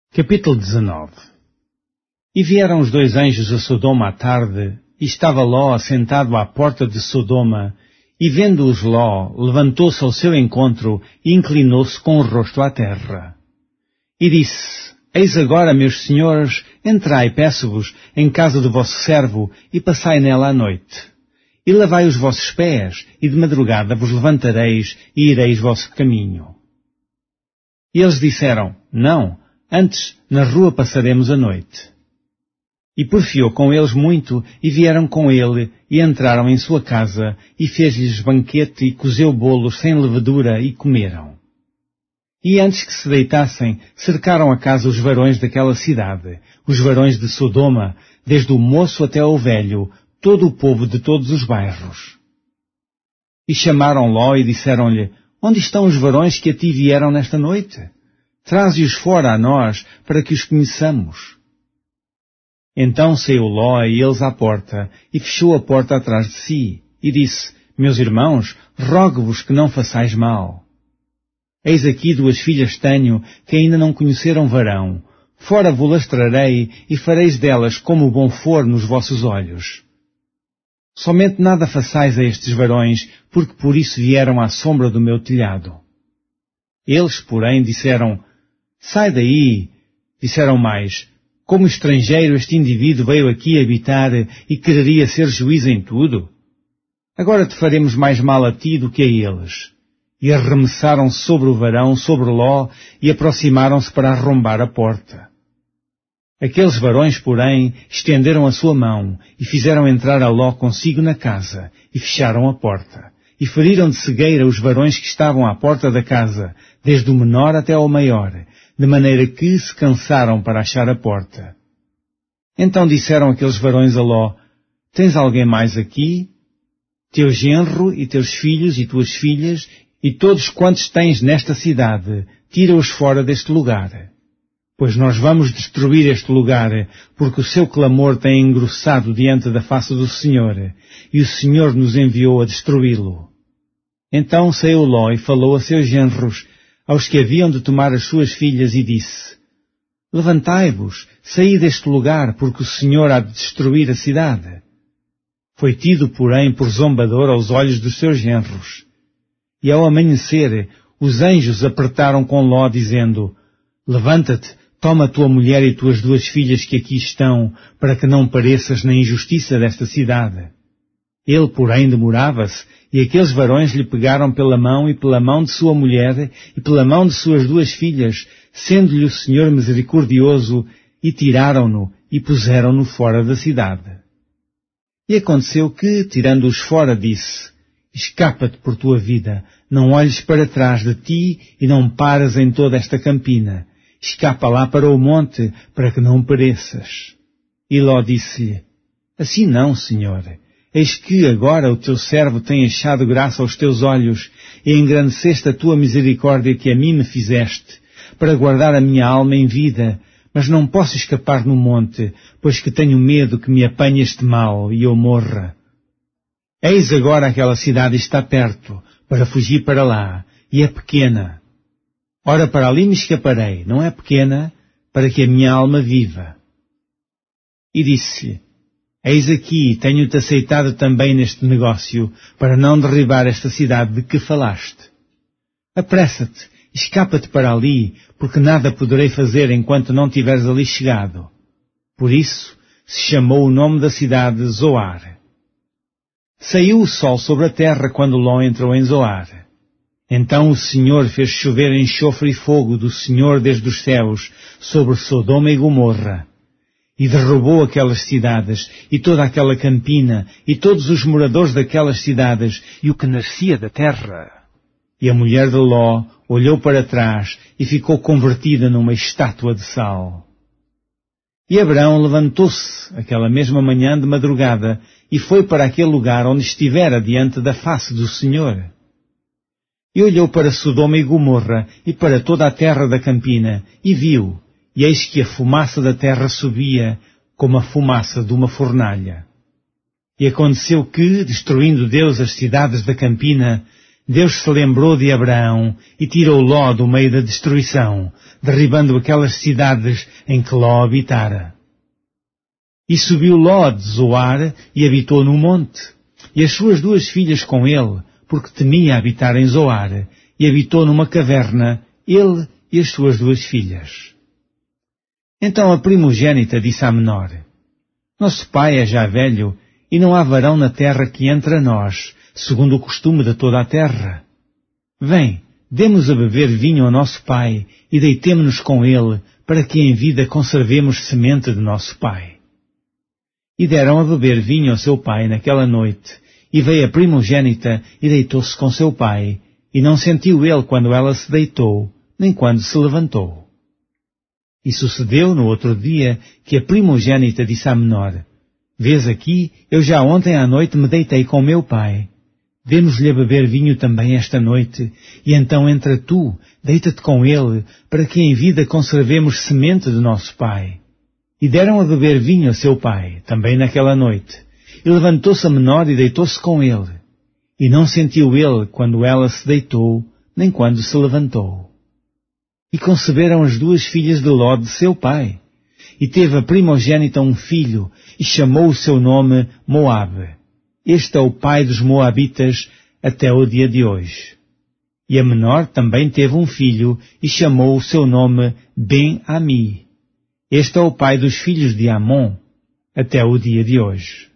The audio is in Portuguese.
Capítulo 19. E vieram os dois anjos a Sodoma à tarde, e estava Ló assentado à porta de Sodoma, e vendo-os Ló, levantou-se ao seu encontro e inclinou-se com o rosto à terra. E disse: Eis agora, meus senhores, entrai, peço-vos, em casa do vosso servo, e passai nela a noite. E lavai os vossos pés, e de madrugada vos levantareis, e ireis vosso caminho. E eles disseram: Não, antes na rua passaremos a noite. E porfiou com eles muito, e vieram com ele, e entraram em sua casa, e fez-lhes banquete, e cozeu bolos sem levedura, e comeram. E antes que se deitassem, cercaram a casa os varões daquela cidade, os varões de Sodoma, desde o moço até ao velho, todo o povo de todos os bairros. E chamaram Ló e disseram-lhe: Onde estão os varões que a ti vieram nesta noite? Traze-os fora a nós, para que os conheçamos. Então saiu Ló e eles à porta, e fechou a porta atrás de si, e disse: Meus irmãos, rogo-vos que não façais mal. Eis aqui 2 filhas tenho, que ainda não conheceram varão. Fora vos-las trarei, e fareis delas como bom for nos vossos olhos. Somente nada façais a estes varões, porque por isso vieram à sombra do meu telhado. Eles, porém, disseram: Sai daí! Disseram mais: Como estrangeiro este indivíduo veio aqui habitar e quereria ser juiz em tudo? Agora te faremos mais mal a ti do que a eles. E arremessaram sobre o varão, sobre Ló, e aproximaram-se para arrombar a porta. Aqueles varões, porém, estenderam a sua mão, e fizeram entrar a Ló consigo na casa, e fecharam a porta. E feriram de cegueira os varões que estavam à porta da casa, desde o menor até ao maior, de maneira que se cansaram para achar a porta. Então disseram aqueles varões a Ló: Tens alguém mais aqui? Teu genro e teus filhos e tuas filhas, e todos quantos tens nesta cidade, tira-os fora deste lugar. Pois nós vamos destruir este lugar, porque o seu clamor tem engrossado diante da face do Senhor, e o Senhor nos enviou a destruí-lo. Então saiu Ló e falou a seus genros, aos que haviam de tomar as suas filhas, e disse: Levantai-vos, saí deste lugar, porque o Senhor há de destruir a cidade. Foi tido, porém, por zombador aos olhos dos seus genros. E ao amanhecer, os anjos apertaram com Ló, dizendo: Levanta-te, toma a tua mulher e tuas 2 filhas que aqui estão, para que não pareças na injustiça desta cidade. Ele, porém, demorava-se, e aqueles varões lhe pegaram pela mão e pela mão de sua mulher e pela mão de suas 2 filhas, sendo-lhe o Senhor misericordioso, e tiraram-no e puseram-no fora da cidade. E aconteceu que, tirando-os fora, disse: Escapa-te por tua vida, não olhes para trás de ti e não pares em toda esta campina. Escapa lá para o monte, para que não pereças. E Ló disse-lhe: Assim não, Senhor. Eis que agora o teu servo tem achado graça aos teus olhos, e engrandeceste a tua misericórdia que a mim me fizeste, para guardar a minha alma em vida, mas não posso escapar no monte, pois que tenho medo que me apanhe este mal e eu morra. Eis agora aquela cidade está perto, para fugir para lá, e é pequena. Ora, para ali me escaparei, não é pequena, para que a minha alma viva. E disse-lhe: Eis aqui, tenho-te aceitado também neste negócio, para não derribar esta cidade de que falaste. Apressa-te, escapa-te para ali, porque nada poderei fazer enquanto não tiveres ali chegado. Por isso se chamou o nome da cidade Zoar. Saiu o sol sobre a terra quando Ló entrou em Zoar. Então o Senhor fez chover enxofre e fogo do Senhor desde os céus sobre Sodoma e Gomorra, e derrubou aquelas cidades, e toda aquela campina, e todos os moradores daquelas cidades, e o que nascia da terra. E a mulher de Ló olhou para trás, e ficou convertida numa estátua de sal. E Abraão levantou-se, aquela mesma manhã de madrugada, e foi para aquele lugar onde estivera diante da face do Senhor. E olhou para Sodoma e Gomorra, e para toda a terra da campina, e viu, e eis que a fumaça da terra subia, como a fumaça de uma fornalha. E aconteceu que, destruindo Deus as cidades da campina, Deus se lembrou de Abraão e tirou Ló do meio da destruição, derribando aquelas cidades em que Ló habitara. E subiu Ló de Zoar e habitou no monte, e as suas 2 filhas com ele, porque temia habitar em Zoar, e habitou numa caverna, ele e as suas 2 filhas. Então a primogênita disse à menor: Nosso pai é já velho, e não há varão na terra que entre a nós, segundo o costume de toda a terra. Vem, demos a beber vinho ao nosso pai, e deitemo-nos com ele, para que em vida conservemos semente de nosso pai. E deram a beber vinho ao seu pai naquela noite, e veio a primogênita e deitou-se com seu pai, e não sentiu ele quando ela se deitou, nem quando se levantou. E sucedeu no outro dia que a primogênita disse à menor: Vês aqui, eu já ontem à noite me deitei com meu pai. Demos-lhe a beber vinho também esta noite, e então entra tu, deita-te com ele, para que em vida conservemos semente de nosso pai. E deram a beber vinho a seu pai, também naquela noite. E levantou-se a menor e deitou-se com ele. E não sentiu ele quando ela se deitou, nem quando se levantou. E conceberam as 2 filhas de Ló de seu pai. E teve a primogênita um filho, e chamou o seu nome Moabe. Este é o pai dos Moabitas até o dia de hoje. E a menor também teve um filho, e chamou o seu nome Ben-Ami. Este é o pai dos filhos de Amon até o dia de hoje.